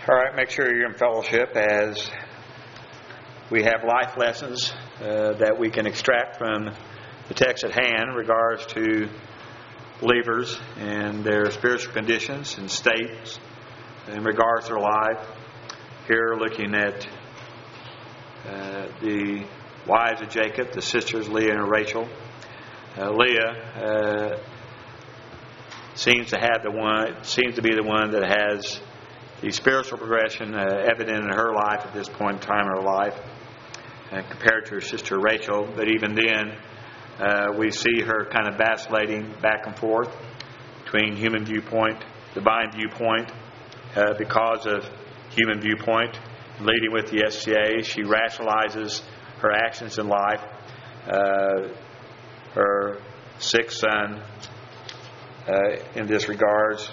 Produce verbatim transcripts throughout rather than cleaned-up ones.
All right, make sure you're in fellowship as we have life lessons uh, that we can extract from the text at hand in regards to believers and their spiritual conditions and states in regards to their life. Here looking at uh, the wives of Jacob, the sisters Leah and Rachel. Uh, Leah uh, seems to have the one, seems to be the one that has the spiritual progression uh, evident in her life at this point in time in her life, uh, compared to her sister Rachel. But even then, uh, we see her kind of vacillating back and forth between human viewpoint, divine viewpoint, uh, because of human viewpoint. Leading with the S C A, she rationalizes her actions in life. Uh, her sixth son, uh, in this regards,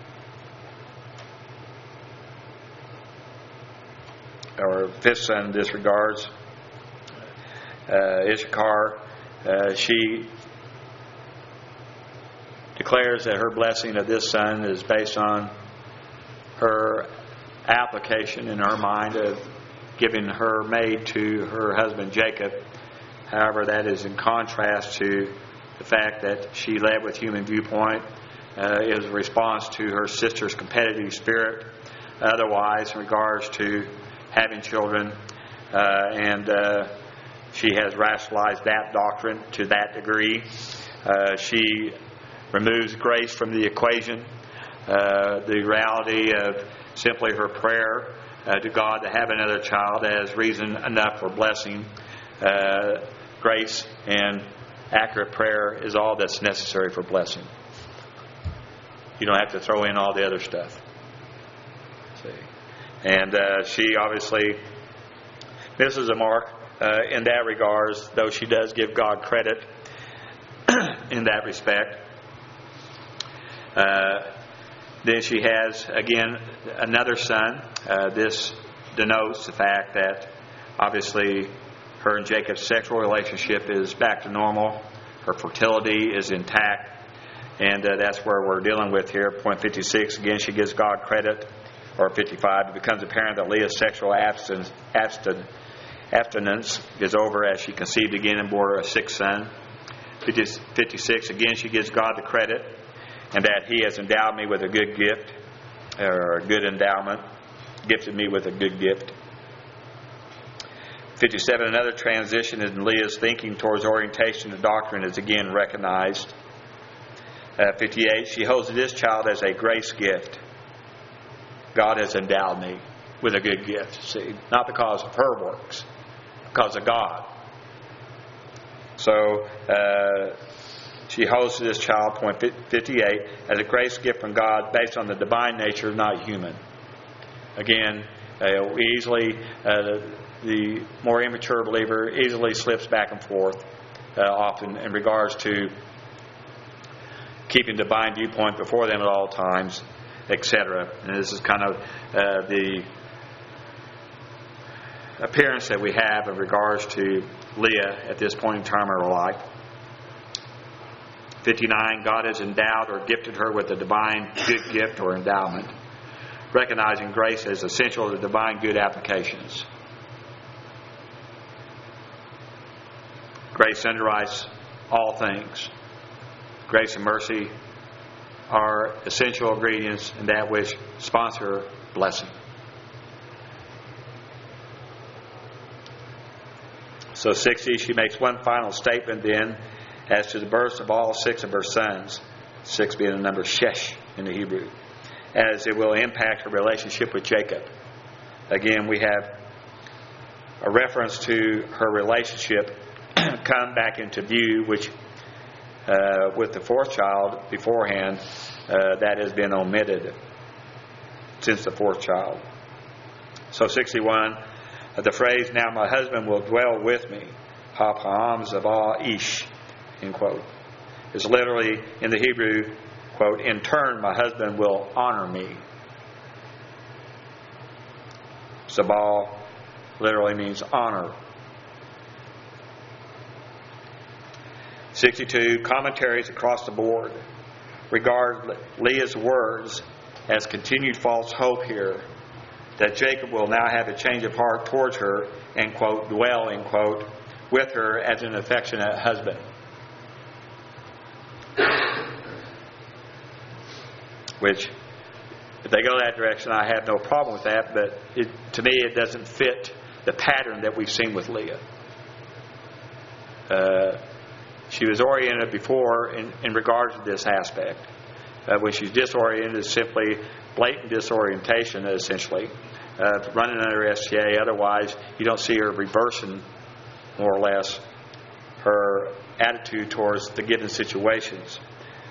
or fifth son in this regards, uh, Issachar, uh, she declares that her blessing of this son is based on her application in her mind of giving her maid to her husband Jacob. However, that is in contrast to the fact that she led with human viewpoint. Uh, it was a response to her sister's competitive spirit. Otherwise, in regards to having children, uh, and uh, she has rationalized that doctrine to that degree. Uh, she removes grace from the equation. Uh, the reality of simply her prayer uh, to God to have another child as reason enough for blessing. Uh, grace and accurate prayer is all that's necessary for blessing. You don't have to throw in all the other stuff. See? And uh, she obviously misses a mark uh, in that regards, though she does give God credit in that respect. Uh, then she has, again, another son. Uh, this denotes the fact that obviously her and Jacob's sexual relationship is back to normal. Her fertility is intact. And uh, that's where we're dealing with here. Point fifty-six, again, she gives God credit. Or fifty-five, it becomes apparent that Leah's sexual abstinence, abstinence is over as she conceived again and bore a sixth son. fifty-six, again, she gives God the credit and that He has endowed me with a good gift, or a good endowment, gifted me with a good gift. fifty-seven, another transition in Leah's thinking towards orientation to doctrine is again recognized. Uh, fifty-eight, she holds this child as a grace gift. God has endowed me with a good gift. See, not because of her works, because of God. So uh, she holds this child, point fifty-eight, as a grace gift from God based on the divine nature, not human. Again, uh, easily uh, the more immature believer easily slips back and forth, uh, often in regards to keeping divine viewpoint before them at all times, et cetera. And this is kind of uh, the appearance that we have in regards to Leah at this point in time in her life. fifty-nine, God has endowed or gifted her with a divine good gift or endowment, recognizing grace as essential to divine good applications. Grace underwrites all things. Grace and mercy are essential ingredients in that which sponsor blessing. So sixty, she makes one final statement then as to the births of all six of her sons, six being the number shesh in the Hebrew, as it will impact her relationship with Jacob. Again, we have a reference to her relationship come back into view, which Uh, with the fourth child beforehand, uh, that has been omitted since the fourth child. So sixty-one, uh, the phrase, now my husband will dwell with me, hapam zabah ish, end quote, is literally in the Hebrew, quote, in turn my husband will honor me. Zabah literally means honor. sixty-two, commentaries across the board regard Leah's words as continued false hope here that Jacob will now have a change of heart towards her and, quote, dwell, end quote, with her as an affectionate husband. Which, if they go that direction, I have no problem with that, but it, to me it doesn't fit the pattern that we've seen with Leah. Uh, she was oriented before in, in regards to this aspect. Uh, when she's disoriented, it's simply blatant disorientation, essentially, uh, running under S T A. Otherwise, you don't see her reversing, more or less, her attitude towards the given situations.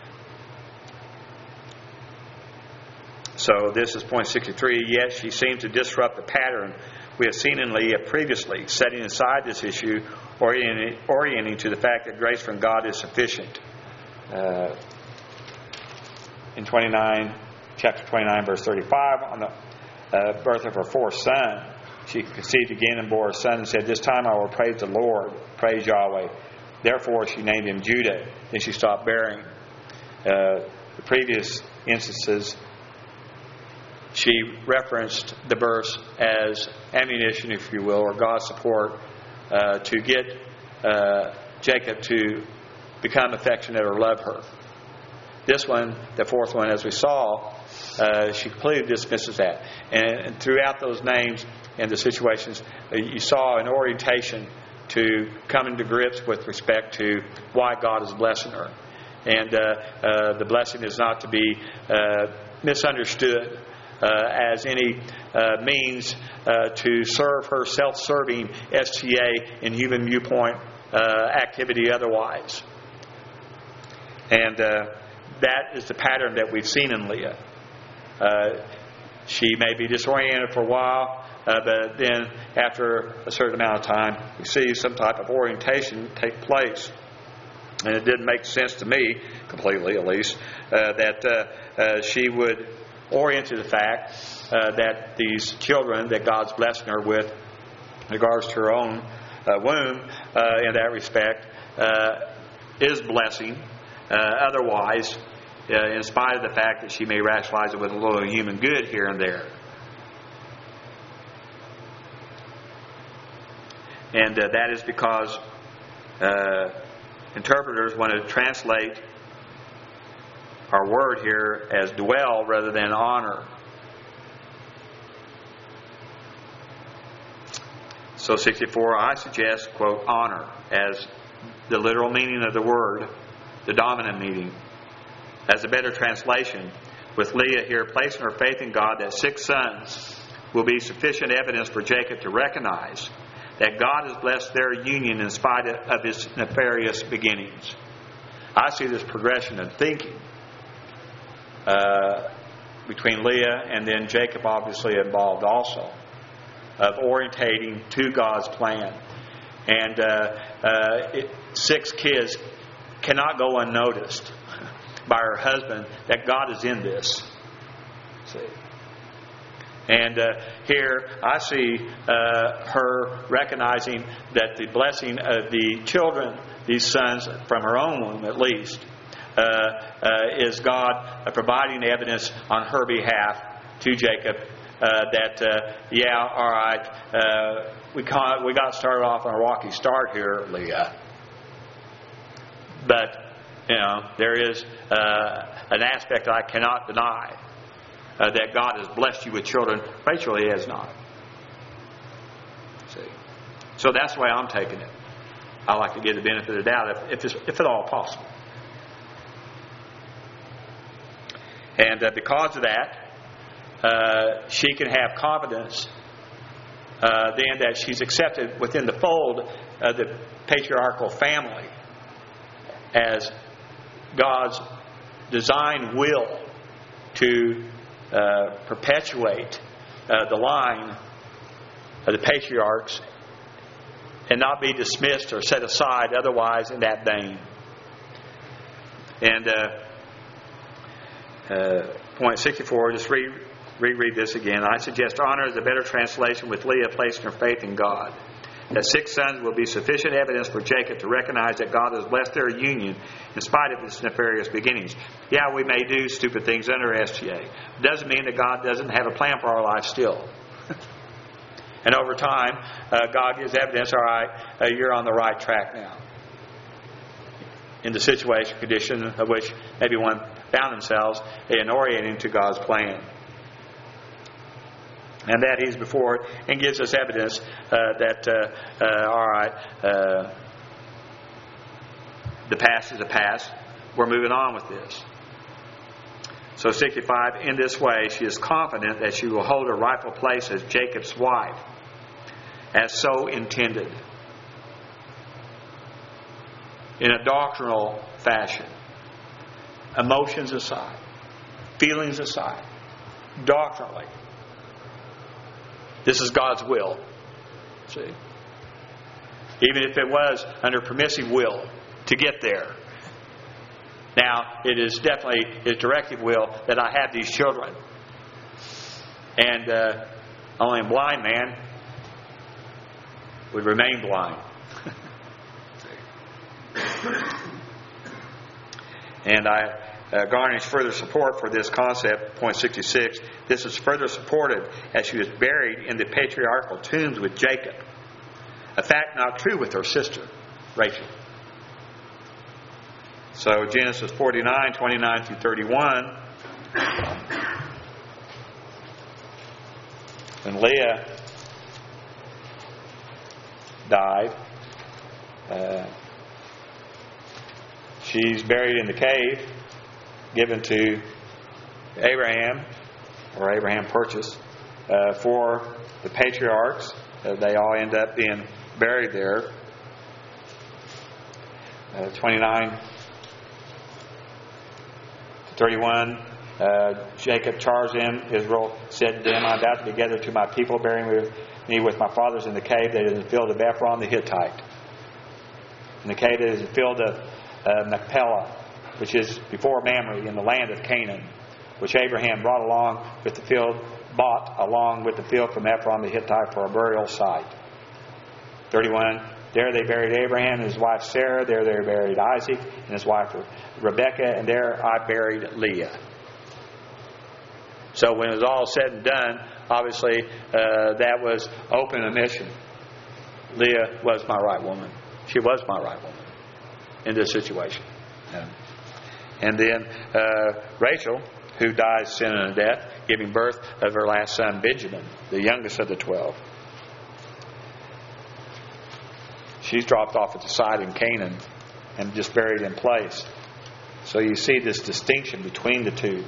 So this is point sixty-three. Yes, she seems to disrupt the pattern we have seen in Leah previously, setting aside this issue, orienting, orienting to the fact that grace from God is sufficient. Uh, in twenty-nine, chapter twenty-nine, verse thirty-five, on the uh, birth of her fourth son, she conceived again and bore a son and said, "This time I will praise the Lord, praise Yahweh." Therefore she named him Judah. Then she stopped bearing. Uh, the previous instances, she referenced the verse as ammunition, if you will, or God's support uh, to get uh, Jacob to become affectionate or love her. This one, the fourth one, as we saw, uh, she completely dismisses that. And, and throughout those names and the situations, uh, you saw an orientation to coming to grips with respect to why God is blessing her. And uh, uh, the blessing is not to be uh, misunderstood Uh, as any uh, means uh, to serve her self-serving S T A in human viewpoint uh, activity otherwise. And uh, that is the pattern that we've seen in Leah. Uh, she may be disoriented for a while, uh, but then after a certain amount of time, we see some type of orientation take place. And it didn't make sense to me, completely at least, uh, that uh, uh, she would orient to the fact uh, that these children that God's blessing her with in regards to her own uh, womb uh, in that respect uh, is blessing. Uh, otherwise, uh, in spite of the fact that she may rationalize it with a little human good here and there. And uh, that is because uh, interpreters want to translate our word here as dwell rather than honor. So sixty-four, I suggest, quote, honor as the literal meaning of the word, the dominant meaning, as a better translation, with Leah here placing her faith in God that six sons will be sufficient evidence for Jacob to recognize that God has blessed their union in spite of his nefarious beginnings. I see this progression of thinking Uh, between Leah and then Jacob obviously involved also, of orientating to God's plan. And uh, uh, it, six kids cannot go unnoticed by her husband that God is in this. See? And uh, here I see uh, her recognizing that the blessing of the children, these sons from her own womb at least, Uh, uh, is God uh, providing evidence on her behalf to Jacob uh, that, uh, yeah, all right, uh, we, can't, we got started off on a rocky start here, Leah. But, you know, there is uh, an aspect that I cannot deny, uh, that God has blessed you with children. Rachel, He has not. See? So that's the way I'm taking it. I like to give the benefit of the doubt, if, if, it's, if at all possible. And uh, because of that, uh, she can have confidence uh, then that she's accepted within the fold of the patriarchal family as God's design will to uh, perpetuate uh, the line of the patriarchs and not be dismissed or set aside otherwise in that vein. And uh, Uh, point sixty-four, just re- reread this again. I suggest honor is a better translation with Leah placing her faith in God. That six sons will be sufficient evidence for Jacob to recognize that God has blessed their union in spite of its nefarious beginnings. Yeah, we may do stupid things under S T A. It doesn't mean that God doesn't have a plan for our life still. And over time, uh, God gives evidence, all right, uh, you're on the right track now. In the situation, condition of which maybe one found themselves in orienting to God's plan. And that He's before it and gives us evidence uh, that, uh, uh, all right, uh, the past is the past. We're moving on with this. So sixty-five, in this way, she is confident that she will hold her rightful place as Jacob's wife, as so intended. In a doctrinal fashion. Emotions aside. Feelings aside. Doctrinally. This is God's will. See? Even if it was under permissive will to get there. Now, it is definitely His directive will that I have these children. And uh, only a blind man would remain blind. And I uh, garnish further support for this concept, point sixty-six. This is further supported as she was buried in the patriarchal tombs with Jacob. A fact not true with her sister, Rachel. So Genesis forty-nine, twenty-nine through thirty-one. When Leah died, uh, she's buried in the cave given to Abraham, or Abraham purchased, uh, for the patriarchs. Uh, they all end up being buried there. Uh, twenty-nine to thirty-one. Uh, Jacob charged them. Israel said to them, I'm about to be gathered to my people, burying me with my fathers in the cave that is in the field of Ephron the Hittite. In the cave that is in the field of uh, Machpelah, which is before Mamre, in the land of Canaan, which Abraham brought along with the field, bought along with the field from Ephron the Hittite for a burial site. thirty-one. There they buried Abraham and his wife Sarah. There they buried Isaac and his wife Rebekah. And there I buried Leah. So when it was all said and done, obviously uh, that was open admission. Leah was my right woman. She was my right woman in this situation. Yeah. And then uh, Rachel, who died sin and death, giving birth of her last son Benjamin, the youngest of the twelve. She's dropped off at the side in Canaan and just buried in place. So you see this distinction between the two.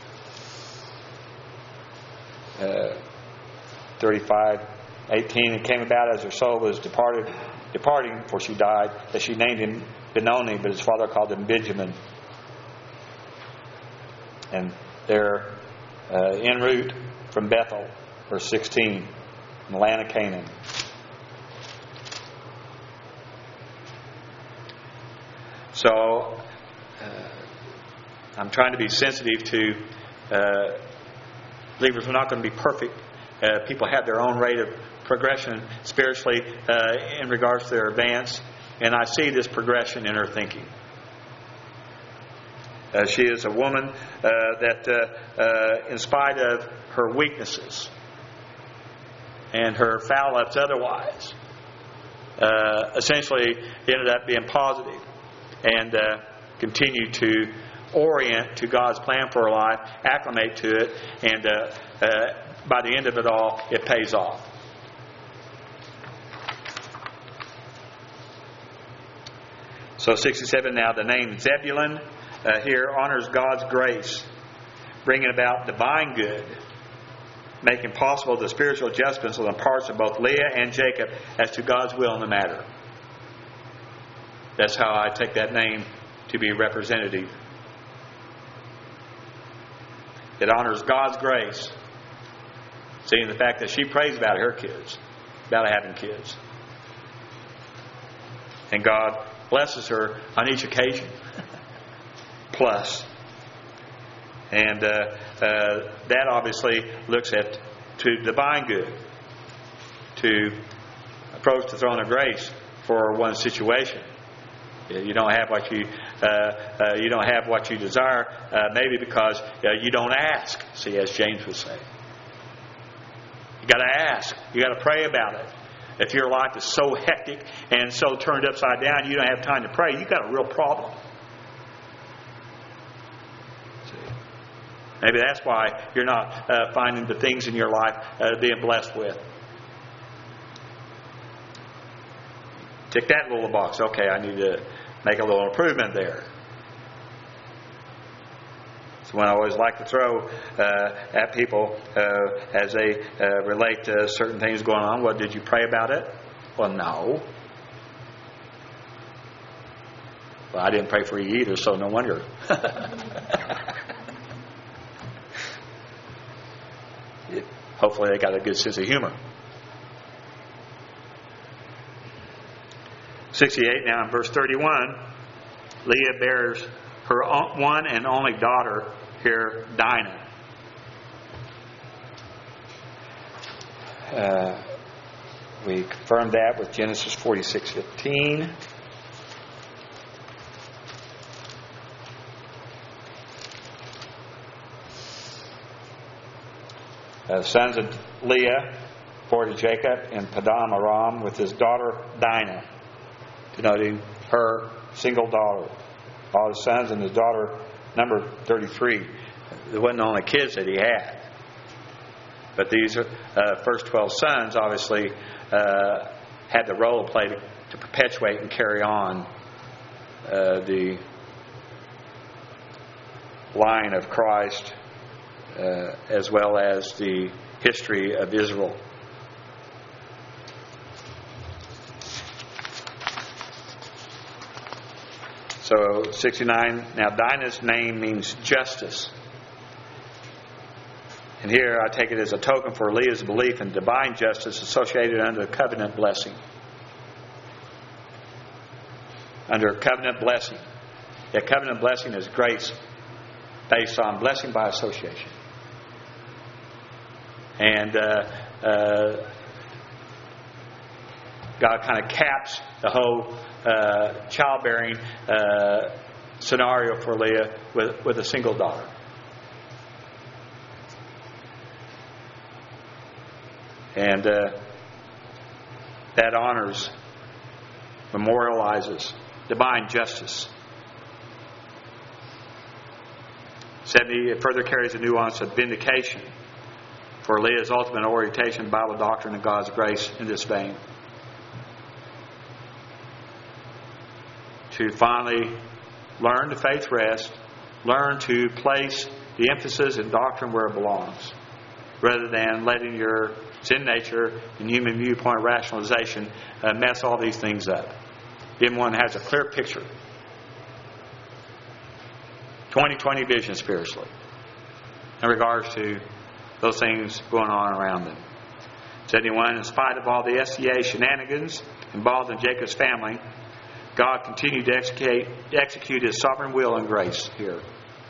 Uh, thirty-five, eighteen, it came about as her soul was departed, departing, for she died, that she named him Benoni, but his father called him Benjamin. And they're uh, en route from Bethel, verse sixteen, in the land of Canaan. So, uh, I'm trying to be sensitive to uh, believers. We're not going to be perfect. Uh, people have their own rate of progression spiritually uh, in regards to their advance. And I see this progression in her thinking. Uh, she is a woman uh, that, uh, uh, in spite of her weaknesses and her foul-ups otherwise, uh, essentially ended up being positive and uh, continue to orient to God's plan for her life, acclimate to it, and uh, uh, by the end of it all, it pays off. So sixty-seven, now the name Zebulun uh, here honors God's grace, bringing about divine good, making possible the spiritual adjustments on the parts of both Leah and Jacob as to God's will in the matter. That's how I take that name to be representative. It honors God's grace, seeing the fact that she prays about her kids, about having kids. And God blesses her on each occasion. Plus. And uh, uh, that obviously looks at to divine good, to approach the throne of grace for one's situation. You don't have what you uh, uh, you don't have what you desire, uh, maybe because uh, you don't ask. See, as James would say, You got to ask. You got to pray about it. If your life is so hectic and so turned upside down, you don't have time to pray, you've got a real problem. See? Maybe that's why you're not uh, finding the things in your life uh, being blessed with. Tick that little box. Okay, I need to make a little improvement there. It's one I always like to throw uh, at people uh, as they uh, relate to certain things going on. Well, did you pray about it? Well, no. Well, I didn't pray for you either, so no wonder. Hopefully they got a good sense of humor. sixty-eight now in verse thirty-one, Leah bears her one and only daughter here, Dinah. Uh, we confirmed that with Genesis forty-six fifteen. Uh, sons of Leah bore to Jacob in Padan Aram with his daughter Dinah, denoting her single daughter. All his sons and his daughter, number thirty-three. There wasn't only kids that he had. But these uh, first twelve sons obviously uh, had the role to play to, to perpetuate and carry on uh, the line of Christ uh, as well as the history of Israel. So sixty-nine, now Dinah's name means justice. And here I take it as a token for Leah's belief in divine justice associated under the covenant blessing. Under covenant blessing. That covenant blessing is grace based on blessing by association. And uh, uh, God kind of caps the whole uh, childbearing uh, scenario for Leah with, with a single daughter. And uh, that honors, memorializes divine justice. seventy, it further carries a nuance of vindication for Leah's ultimate orientation to Bible doctrine and God's grace in this vein. To finally learn to faith rest, learn to place the emphasis in doctrine where it belongs, rather than letting your sin nature and human viewpoint rationalization uh, mess all these things up. Then one has a clear picture. twenty twenty vision spiritually in regards to those things going on around them. seventy-one, in spite of all the S C A shenanigans involved in Jacob's family, God continued to execute, execute His sovereign will and grace here.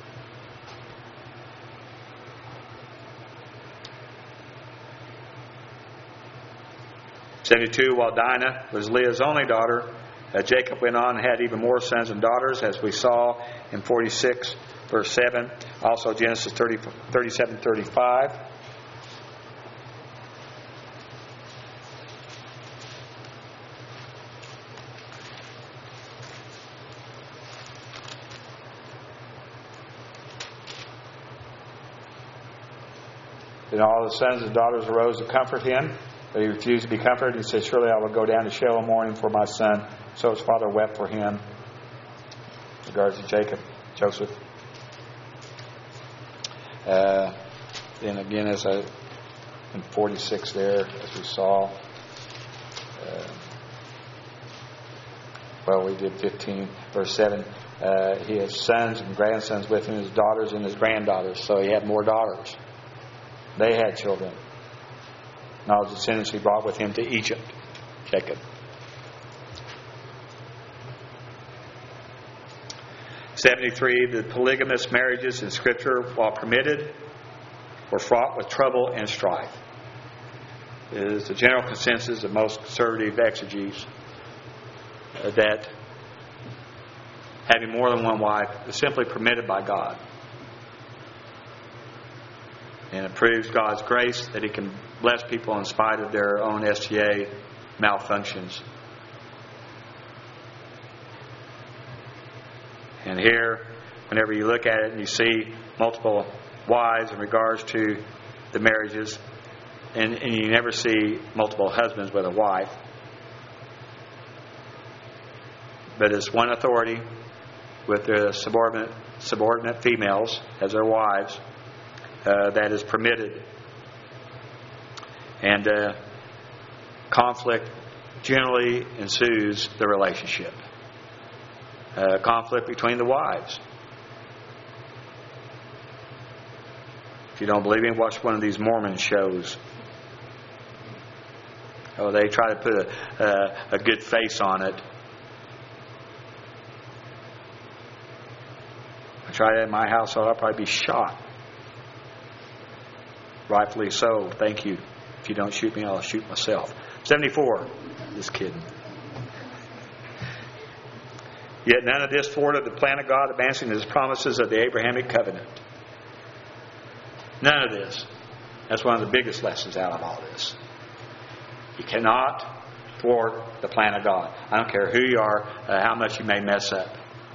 seventy-two, while Dinah was Leah's only daughter, uh, Jacob went on and had even more sons and daughters, as we saw in forty-six, verse seven. Also Genesis thirty, thirty-seven, thirty-five. Then all the sons and daughters arose to comfort him, but he refused to be comforted. He said, "Surely I will go down to Sheol mourning for my son." So his father wept for him. In regards to Jacob, Joseph. Uh, then again, as I, in forty-six there, as we saw. Uh, well, we did fifteen, verse seven. Uh, he has sons and grandsons with him, his daughters and his granddaughters. So he had more daughters. They had children. And all the descendants he brought with him to Egypt. Jacob. seventy-three, the polygamous marriages in Scripture, while permitted, were fraught with trouble and strife. It is the general consensus of most conservative exegetes uh, that having more than one wife is simply permitted by God. And it proves God's grace that He can bless people in spite of their own S T A malfunctions. And here, whenever you look at it and you see multiple wives in regards to the marriages, and, and you never see multiple husbands with a wife, but it's one authority with the subordinate subordinate females as their wives uh, that is permitted. And uh, conflict generally ensues the relationship. Uh, conflict between the wives. If you don't believe me, watch one of these Mormon shows. Oh, they try to put a, uh, a good face on it. I try that in my household, I'll probably be shot. Rightfully so. Thank you. If you don't shoot me, I'll shoot myself. seventy-four. Just kidding. Yet none of this thwarted the plan of God advancing His promises of the Abrahamic covenant. None of this. That's one of the biggest lessons out of all this. You cannot thwart the plan of God. I don't care who you are, uh, how much you may mess up.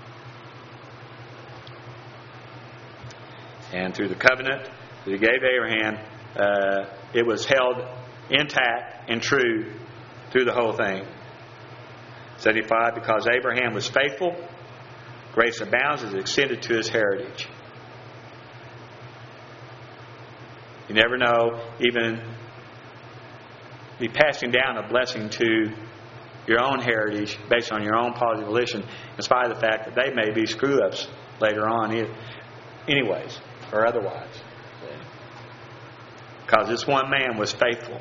And through the covenant that He gave Abraham, uh, it was held intact and true through the whole thing. seventy-five, because Abraham was faithful, grace abounds is extended to his heritage. You never know, even be passing down a blessing to your own heritage based on your own positive volition, in spite of the fact that they may be screw-ups later on, anyways, or otherwise. Because this one man was faithful.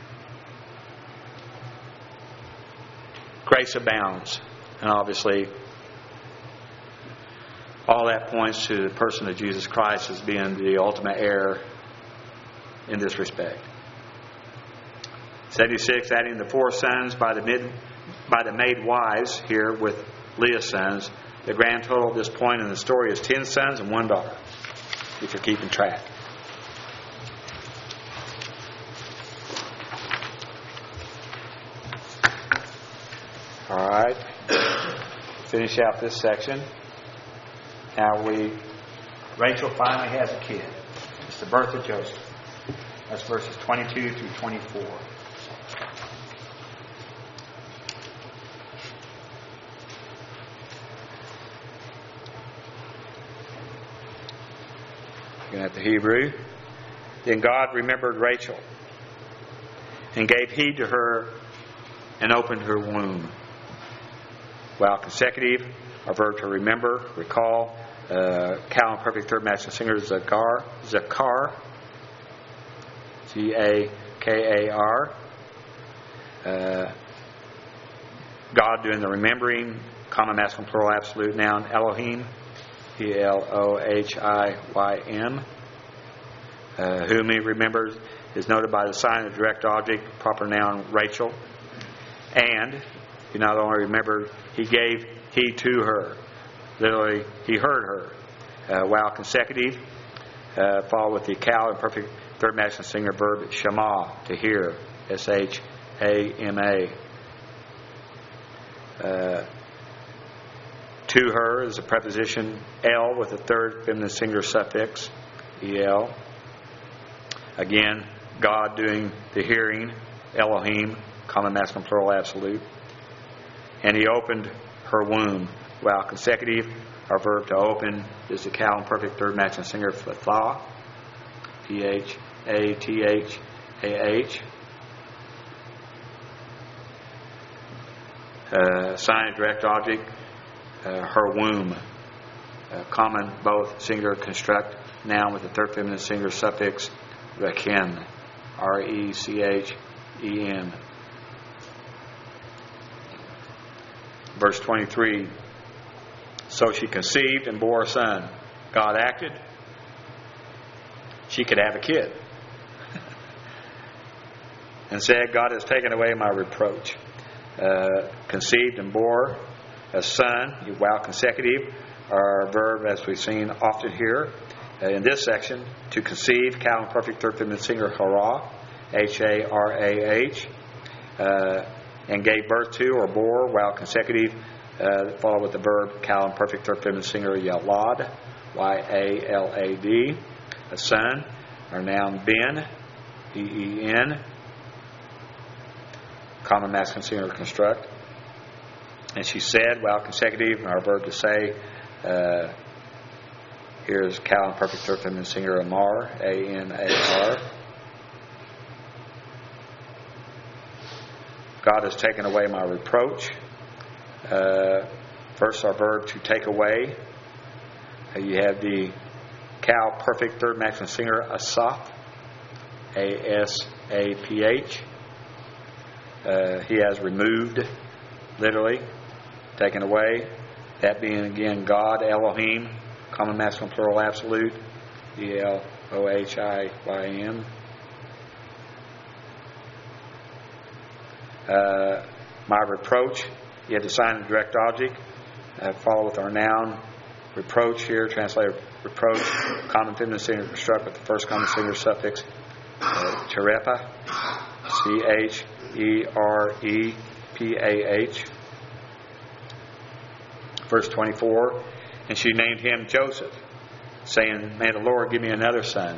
Grace abounds. And obviously, all that points to the person of Jesus Christ as being the ultimate heir in this respect. seventy-six, adding the four sons by the mid, by the maid wives here with Leah's sons. The grand total at this point in the story is ten sons and one daughter, if you're keeping track. All right. Finish out this section. Now we, Rachel finally has a kid. It's the birth of Joseph. That's verses twenty-two through twenty-four. Looking at the Hebrew. Then God remembered Rachel and gave heed to her and opened her womb. While consecutive, a verb to remember, recall. Uh, Cal and perfect third matching singer Zakar, Zakar, G A K A R. Uh, God doing the remembering, common masculine plural absolute noun Elohim, E L O H I Y M. Uh, whom he remembers is noted by the sign of direct object, proper noun Rachel. And he not only remembered, he gave heed to her. Literally, he heard her. Uh, while consecutive, uh, follow with the Cal and perfect third masculine singular verb Shema, to hear. S H A M A. Uh, to her is a preposition L with a third feminine singular suffix E L. Again, God doing the hearing, Elohim, common masculine plural absolute. And he opened her womb. While consecutive, our verb to open is the Cal and perfect third masculine singular Phathah, P H A T H A H. Uh, sign of direct object, uh, her womb. Uh, common both singular construct noun with the third feminine singular suffix Rechen, R E C H E N. Verse twenty-three, so she conceived and bore a son. God acted. She could have a kid. And said, God has taken away my reproach. Uh, conceived and bore a son, while consecutive, are a verb as we've seen often here. Uh, in this section, to conceive, cow and perfect third feminine singular hara, H A R A H, uh, and gave birth to or bore, while consecutive, uh, followed with the verb cow and perfect third feminine singular yalad, Y A L A D, a son, our noun ben, B E N, common masculine singular construct. And she said, while consecutive, our verb to say, uh, here's cow and perfect third feminine singular amar, A M A R. God has taken away my reproach. Uh, first, our verb to take away. Uh, you have the cow perfect third masculine singular asaph, A S A P H. Uh, he has removed, literally, taken away. That being again God, Elohim, common masculine plural absolute, E L O H I Y M. Uh, my reproach, you have to sign the direct object, uh, follow with our noun, reproach here, translated reproach, common feminine singular construct with the first common singular suffix, uh, terepa, C H E R E P A H. Verse twenty-four, and she named him Joseph, saying, may the Lord give me another son.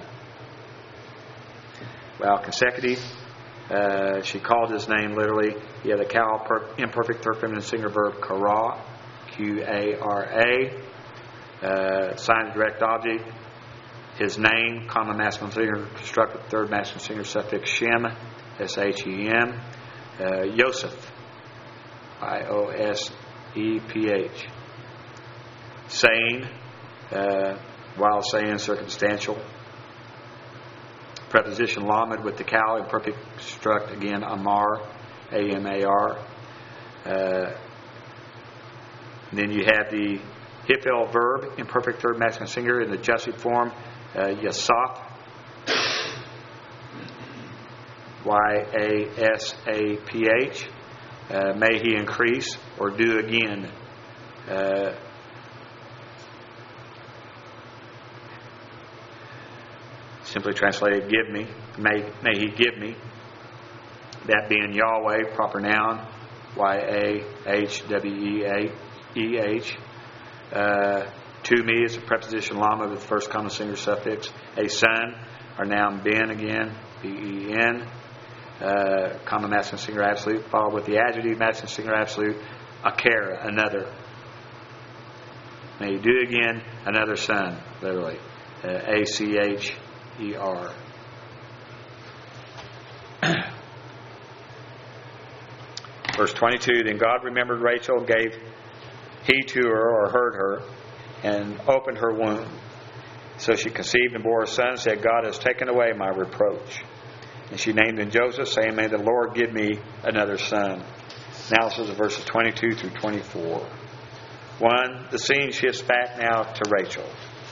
Well, consecutive, uh, she called his name literally, you have the cow per, imperfect third feminine singular verb kara, Q A R A, uh, sign the direct object, his name, common masculine singular construct with third masculine singular suffix shem, S H E M, uh, Yosef, I O S E P H. Saying, uh, while saying, circumstantial. Preposition lamed with the cow, imperfect construct again, amar, A M A R. Uh, then you have the hifel verb, imperfect third masculine singular in the adjussive form, uh, yasaph, Y A S A P H. Uh, may he increase or do again. Uh, Simply translated, give me. May, may he give me. That being Yahweh, proper noun, Y A H W E H. Uh, to me is a preposition lama with the first common singular suffix. A son, our noun ben again, B E N. Uh, common masculine singular absolute, followed with the adjective masculine singular absolute, aker, another. May he do again, another son, literally. Uh, A C H E R. Verse twenty-two, then God remembered Rachel, gave heed to her, or heard her, and opened her womb. So she conceived and bore a son, and said, God has taken away my reproach. And she named him Joseph, saying, may the Lord give me another son. Analysis of verses twenty-two through twenty-four. One, the scene shifts back now to Rachel.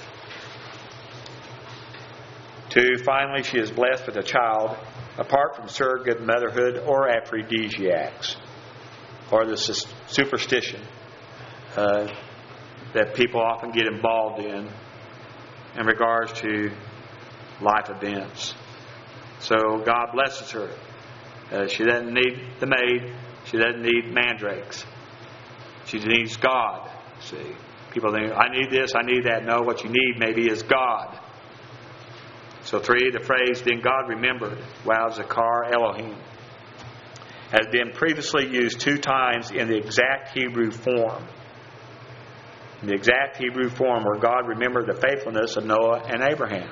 Two, finally, she is blessed with a child apart from surrogate motherhood or aphrodisiacs, or the superstition uh, that people often get involved in in regards to life events. So God blesses her. Uh, she doesn't need the maid. She doesn't need mandrakes. She needs God. See, people think, I need this, I need that. No, what you need maybe is God. So three, the phrase, then God remembered, wow, Zakar Elohim, has been previously used two times in the exact Hebrew form. In the exact Hebrew form where God remembered the faithfulness of Noah and Abraham.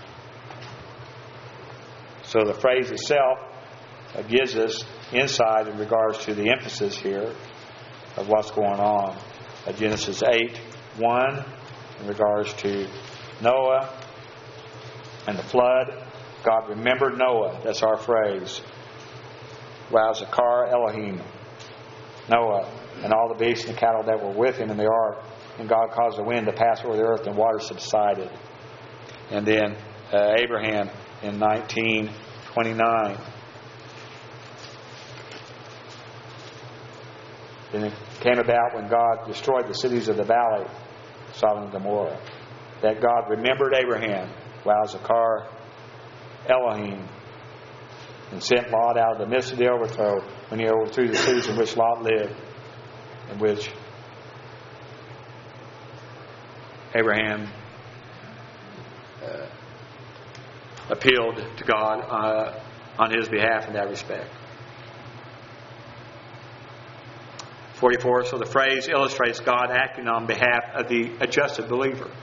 So the phrase itself uh, gives us insight in regards to the emphasis here of what's going on. Uh, Genesis eight one, in regards to Noah and the flood. God remembered Noah. That's our phrase. Wow, Zakar Elohim. Noah and all the beasts and the cattle that were with him in the ark. And God caused the wind to pass over the earth and water subsided. And then uh, Abraham in nineteen twenty-nine. Then it came about when God destroyed the cities of the valley, Sodom and Gomorrah. that God remembered Abraham, Wow Zakar Elohim, and sent Lot out of the midst of the overthrow when he overthrew the cities in which Lot lived, in which Abraham uh, appealed to God uh, on his behalf in that respect. forty-four, so the phrase illustrates God acting on behalf of the adjusted believer.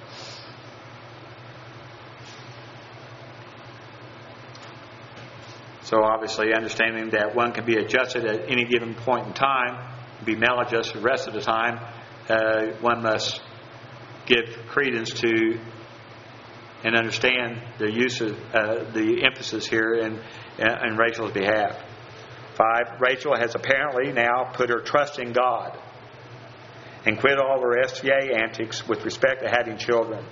So obviously understanding that one can be adjusted at any given point in time, be maladjusted the rest of the time, uh, one must give credence to and understand the use of uh, the emphasis here in, in Rachel's behalf. Five, Rachel has apparently now put her trust in God and quit all her S T A antics with respect to having children.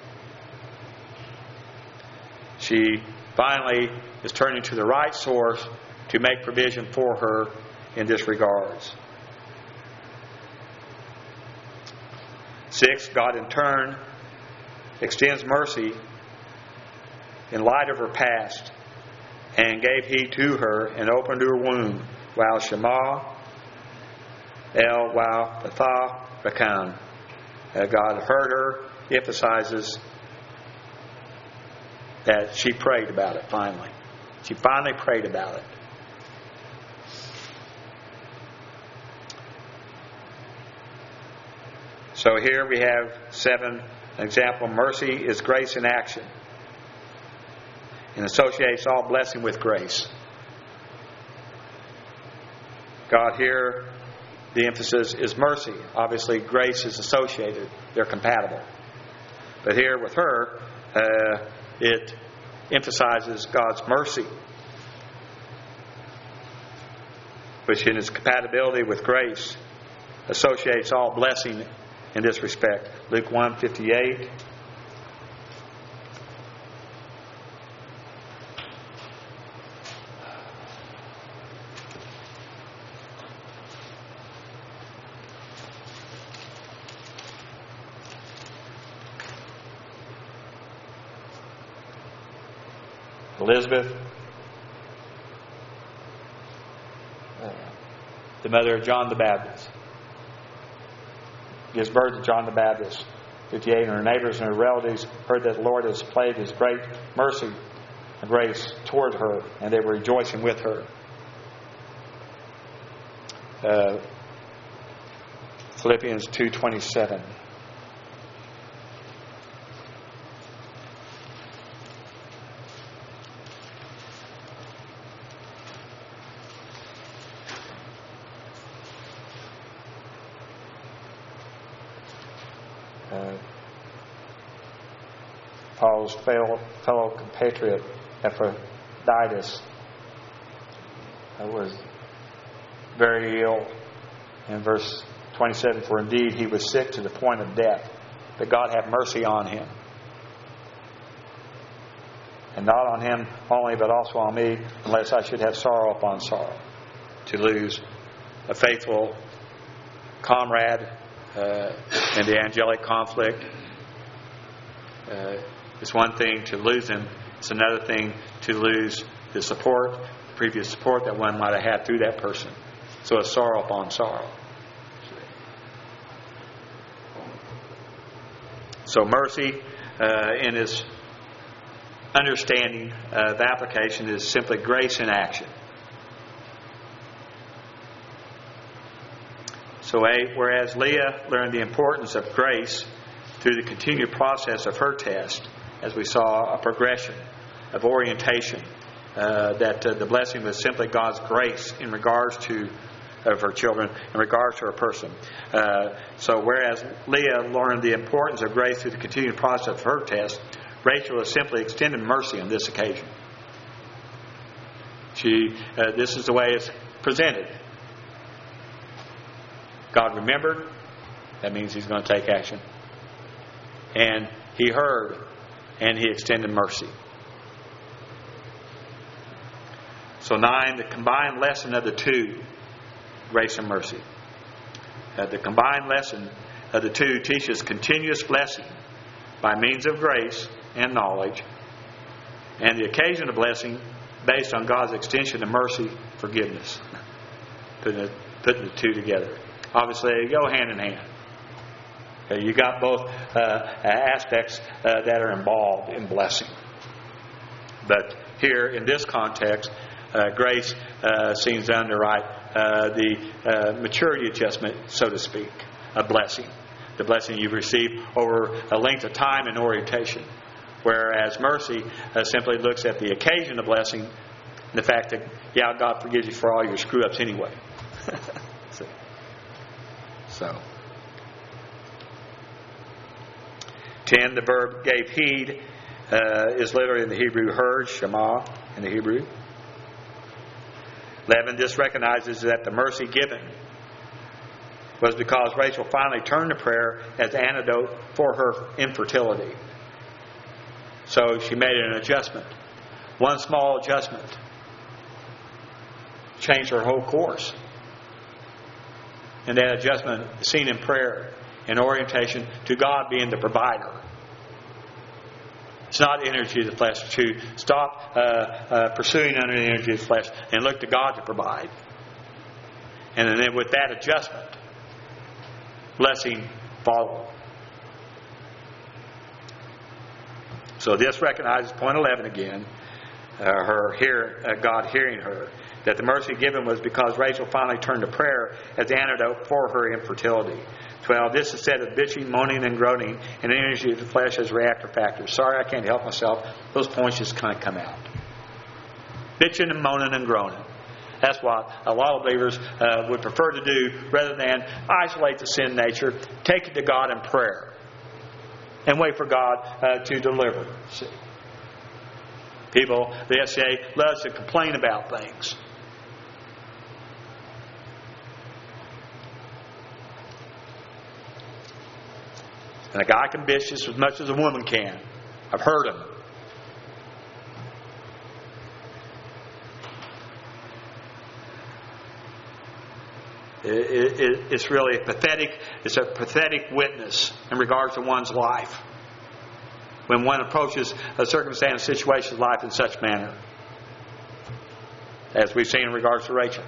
She finally is turning to the right source to make provision for her in this regards. Six, God in turn extends mercy in light of her past and gave heed to her and opened her womb while Shema El Wow Betha Rakan. God heard her, emphasizes that she prayed about it finally. She finally prayed about it. So here we have seven. An example, mercy is grace in action and associates all blessing with grace. God here, the emphasis is mercy. Obviously, grace is associated. They're compatible. But here with her, uh, it emphasizes God's mercy, which in its compatibility with grace associates all blessing in this respect. Luke one fifty-eight. Elizabeth, uh, the mother of John the Baptist, gives birth to John the Baptist. fifty-eight, and her neighbors and her relatives heard that the Lord has displayed His great mercy and grace toward her, and they were rejoicing with her. Uh, Philippians two twenty-seven. Uh, Paul's fellow, fellow compatriot Epaphroditus uh, was very ill. In verse twenty-seven, for indeed he was sick to the point of death, but God have mercy on him. And not on him only, but also on me, unless I should have sorrow upon sorrow. To lose a faithful comrade Uh, in the angelic conflict. Uh, it's one thing to lose him. It's another thing to lose the support, the previous support that one might have had through that person. So it's sorrow upon sorrow. So mercy, uh, in its understanding of application, is simply grace in action. So eight, whereas Leah learned the importance of grace through the continued process of her test, as we saw a progression of orientation, uh, that uh, the blessing was simply God's grace in regards to of her children, in regards to her person. Uh, so whereas Leah learned the importance of grace through the continued process of her test, Rachel has simply extended mercy on this occasion. She, uh, this is the way it's presented. God remembered. That means He's going to take action. And He heard, and He extended mercy. So nine, the combined lesson of the two, grace and mercy. Uh, the combined lesson of the two teaches continuous blessing by means of grace and knowledge, and the occasion of blessing based on God's extension of mercy, forgiveness. Putting, it, putting the two together. Obviously, they go hand in hand. Okay, you got both uh, aspects uh, that are involved in blessing. But here, in this context, uh, grace uh, seems to underwrite uh, the uh, maturity adjustment, so to speak, a blessing. The blessing you've received over a length of time and orientation. Whereas mercy uh, simply looks at the occasion of blessing and the fact that, yeah, God forgives you for all your screw-ups anyway. so, so. ten, the verb gave heed uh, is literally in the Hebrew heard, shema in the Hebrew. eleven, this recognizes that the mercy given was because Rachel finally turned to prayer as antidote for her infertility. So she made an adjustment. One small adjustment changed her whole course. And that adjustment is seen in prayer and orientation to God being the provider. It's not the energy of the flesh to stop uh, uh, pursuing under the energy of the flesh and look to God to provide. And then with that adjustment, blessing followed. So this recognizes point eleven again, uh, her hear, uh, God hearing her, that the mercy given was because Rachel finally turned to prayer as the antidote for her infertility. twelve, this instead of bitching, moaning, and groaning, and energy of the flesh as reactor factors. Sorry, I can't help myself. Those points just kind of come out. Bitching and moaning and groaning. That's what a lot of believers uh, would prefer to do rather than isolate the sin nature, take it to God in prayer, and wait for God uh, to deliver. See? People, the S C A, loves to complain about things. And a guy can bitch just as much as a woman can. I've heard him. It, it, it's really a pathetic. It's a pathetic witness in regards to one's life when one approaches a circumstance, situation of life in such manner, as we've seen in regards to Rachel,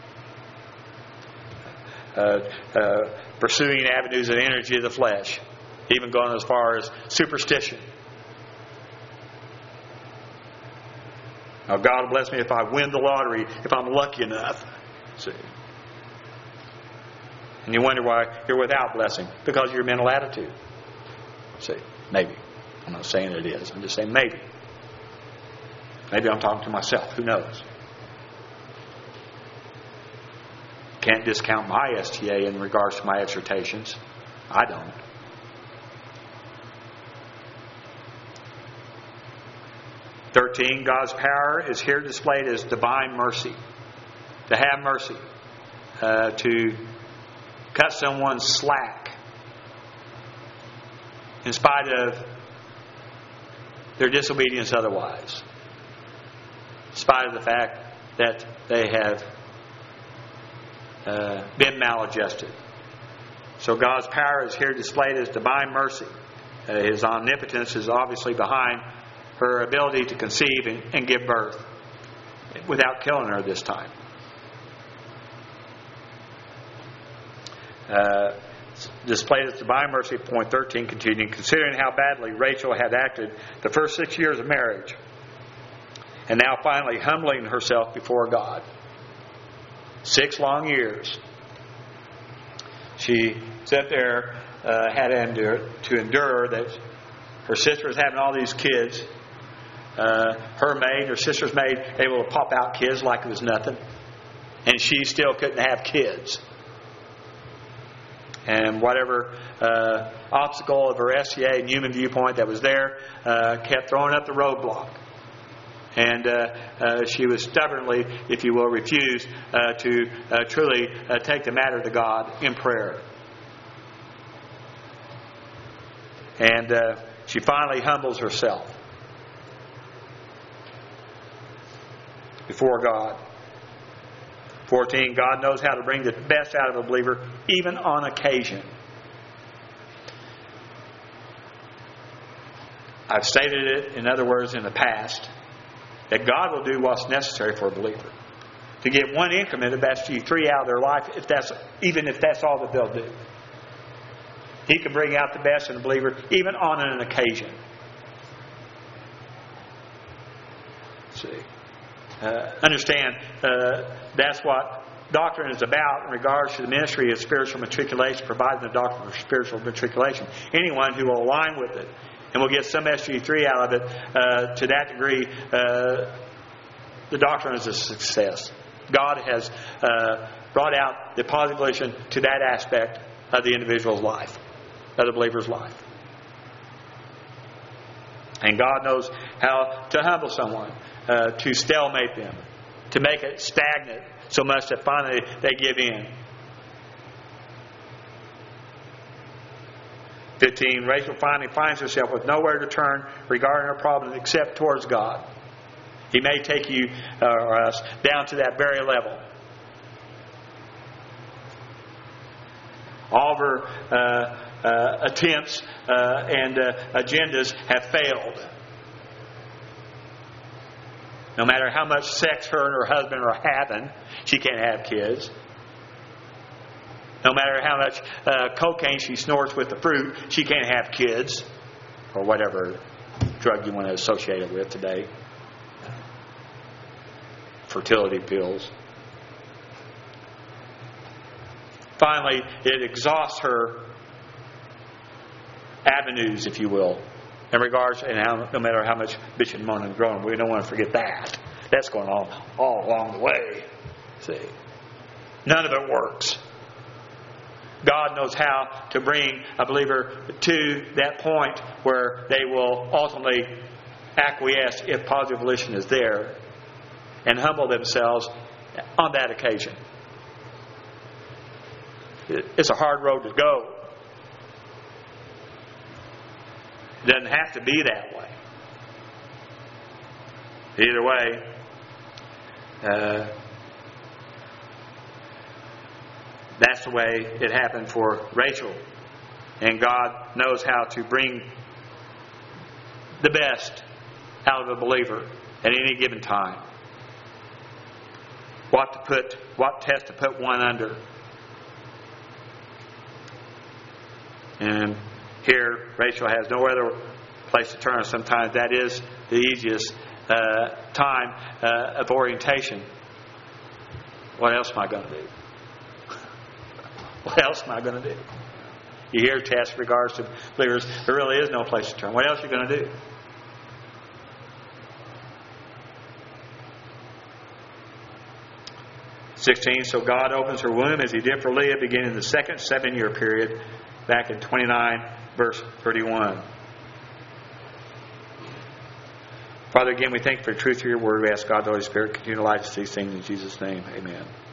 uh, uh, pursuing avenues of energy of the flesh, even going as far as superstition. Now, God will bless me if I win the lottery, if I'm lucky enough. See. And you wonder why you're without blessing. Because of your mental attitude. See, maybe. I'm not saying it is. I'm just saying maybe. Maybe I'm talking to myself. Who knows? Can't discount my S T A in regards to my exhortations. I don't. thirteen, God's power is here displayed as divine mercy. To have mercy. Uh, to cut someone slack in spite of their disobedience otherwise. In spite of the fact that they have uh, been maladjusted. So God's power is here displayed as divine mercy. Uh, His omnipotence is obviously behind her ability to conceive and, and give birth without killing her this time. Uh, displayed as divine mercy, point thirteen, continuing, considering how badly Rachel had acted the first six years of marriage, and now finally humbling herself before God. Six long years. She sat there, uh, had to endure, to endure that her sister was having all these kids. Uh, her maid, her sister's maid, able to pop out kids like it was nothing, and she still couldn't have kids. And whatever uh, obstacle of her S C A and human viewpoint that was there uh, kept throwing up the roadblock. And uh, uh, she was stubbornly, if you will, refused uh, to uh, truly uh, take the matter to God in prayer. And uh, she finally humbles herself before God. fourteen, God knows how to bring the best out of a believer, even on occasion. I've stated it, in other words, in the past, that God will do what's necessary for a believer. To get one increment of S G three out of their life, if that's even if that's all that they'll do. He can bring out the best in a believer, even on an occasion. See, uh, understand uh, that's what doctrine is about in regards to the ministry of spiritual matriculation, providing the doctrine of spiritual matriculation. Anyone who will align with it and will get some S G three out of it, uh, to that degree, uh, the doctrine is a success. God has uh, brought out the positive volition to that aspect of the individual's life, of the believer's life. And God knows how to humble someone, uh, to stalemate them, to make it stagnant so much that finally they give in. fifteen. Rachel finally finds herself with nowhere to turn regarding her problem except towards God. He may take you uh, or us down to that very level. All of her uh, uh, attempts uh, and uh, agendas have failed. No matter how much sex her and her husband are having, she can't have kids. No matter how much uh, cocaine she snorts with the fruit, she can't have kids. Or whatever drug you want to associate it with today. Fertility pills. Finally, it exhausts her avenues, if you will, in regards, and how, no matter how much bitching, moaning, and groaning, we don't want to forget that. That's going on all along the way. See, none of it works. God knows how to bring a believer to that point where they will ultimately acquiesce if positive volition is there and humble themselves on that occasion. It's a hard road to go. It doesn't have to be that way. Either way, uh, that's the way it happened for Rachel. And God knows how to bring the best out of a believer at any given time. What to put, what test to put one under. And here, Rachel has no other place to turn. Sometimes that is the easiest uh, time uh, of orientation. What else am I going to do? What else am I going to do? You hear tests in regards to believers. There really is no place to turn. What else are you going to do? sixteen. So God opens her womb as He did for Leah, beginning the second seven-year period, back in twenty-nine, verse thirty-one. Father, again, we thank you for the truth of your word. We ask God, the Holy Spirit, continue to light us these things in Jesus' name. Amen.